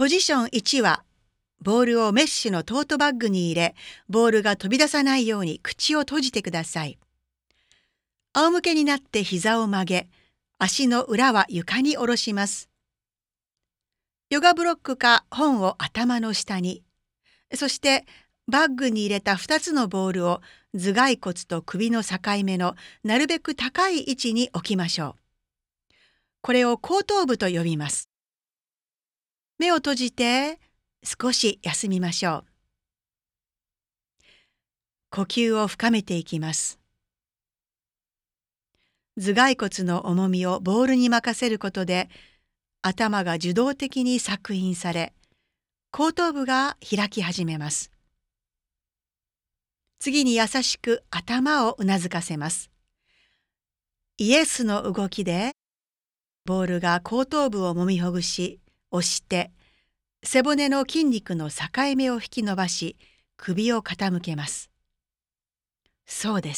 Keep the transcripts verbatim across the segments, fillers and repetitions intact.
ポジションいちは、ボールをメッシュのトートバッグに入れ、ボールが飛び出さないように口を閉じてください。仰向けになって膝を曲げ、足の裏は床に下ろします。ヨガブロックか本を頭の下に、そしてバッグに入れたふたつのボールを頭蓋骨と首の境目のなるべく高い位置に置きましょう。これを後頭部と呼びます。目を閉じて少し休みましょう。呼吸を深めていきます。頭蓋骨の重みをボールに任せることで、頭が受動的に索引され、後頭部が開き始めます。次に優しく頭をうなずかせます。イエスの動きで、ボールが後頭部をもみほぐし、押して、背骨の筋肉の境目を引き伸ばし、首を傾けます。そうです。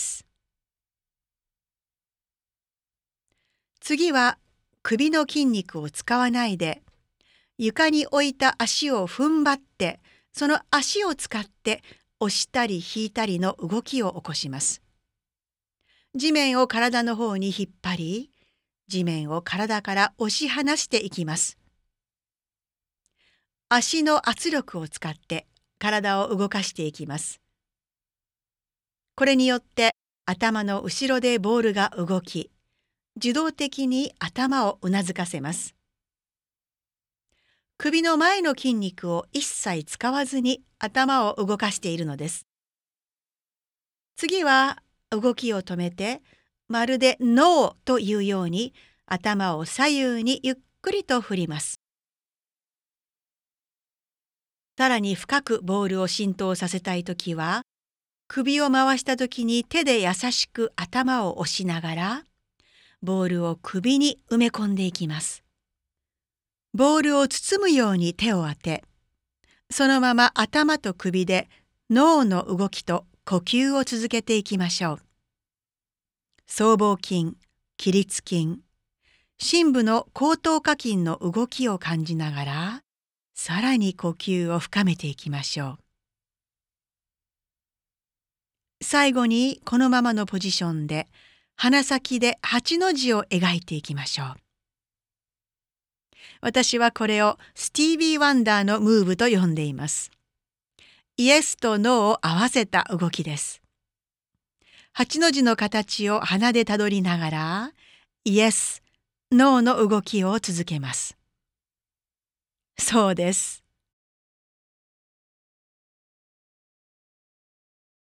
次は首の筋肉を使わないで、床に置いた足を踏ん張って、その足を使って押したり引いたりの動きを起こします。地面を体の方に引っ張り、地面を体から押し離していきます。足の圧力を使って体を動かしていきます。これによって頭の後ろでボールが動き、受動的に頭をうなずかせます。首の前の筋肉を一切使わずに頭を動かしているのです。次は動きを止めて、まるでノーというように頭を左右にゆっくりと振ります。さらに深くボールを浸透させたいときは、首を回したときに手で優しく頭を押しながら、ボールを首に埋め込んでいきます。ボールを包むように手を当て、そのまま頭と首で脳の動きと呼吸を続けていきましょう。僧帽筋、起立筋、深部の後頭下筋の動きを感じながら、さらに呼吸を深めていきましょう。最後にこのままのポジションで、鼻先で八の字を描いていきましょう。私はこれをスティービー・ワンダーのムーブと呼んでいます。イエスとノーを合わせた動きです。八の字の形を鼻でたどりながら、イエス、ノーの動きを続けます。そうです。